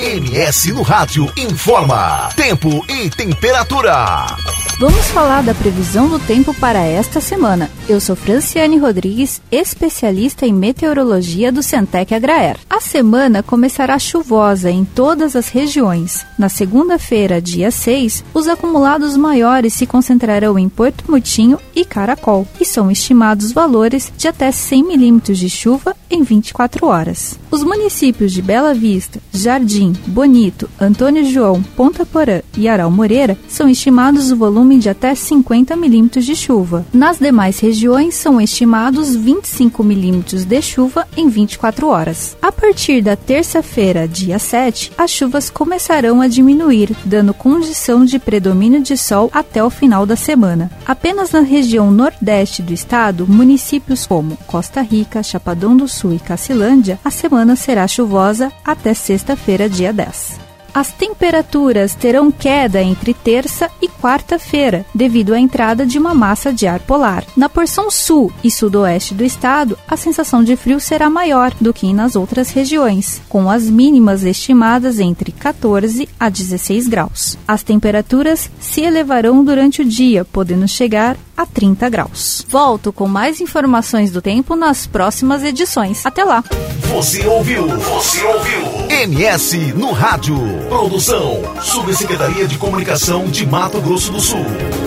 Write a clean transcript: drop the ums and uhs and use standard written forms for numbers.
MS no Rádio informa tempo e temperatura. Vamos falar da previsão do tempo para esta semana. Eu sou Franciane Rodrigues, especialista em meteorologia do Centec Agraer. A semana começará chuvosa em todas as regiões. Na segunda-feira, dia 6, os acumulados maiores se concentrarão em Porto Murtinho e Caracol, e são estimados valores de até 100 milímetros de chuva em 24 horas. Os municípios de Bela Vista, Jardim, Bonito, Antônio João, Ponta Porã e Aral Moreira são estimados o volume de até 50 milímetros de chuva. Nas demais regiões são estimados 25 milímetros de chuva em 24 horas. A partir da terça-feira, dia 7, as chuvas começarão a diminuir, dando condição de predomínio de sol até o final da semana. Apenas na região nordeste do estado, municípios como Costa Rica, Chapadão do Sul e Cacilândia, a semana será chuvosa até sexta-feira, dia 10. As temperaturas terão queda entre terça e quarta-feira, devido à entrada de uma massa de ar polar. Na porção sul e sudoeste do estado, a sensação de frio será maior do que nas outras regiões, com as mínimas estimadas entre 14 a 16 graus. As temperaturas se elevarão durante o dia, podendo chegar a 30 graus. Volto com mais informações do tempo nas próximas edições. Até lá! Você ouviu MS no Rádio. Produção, Subsecretaria de Comunicação de Mato Grosso do Sul.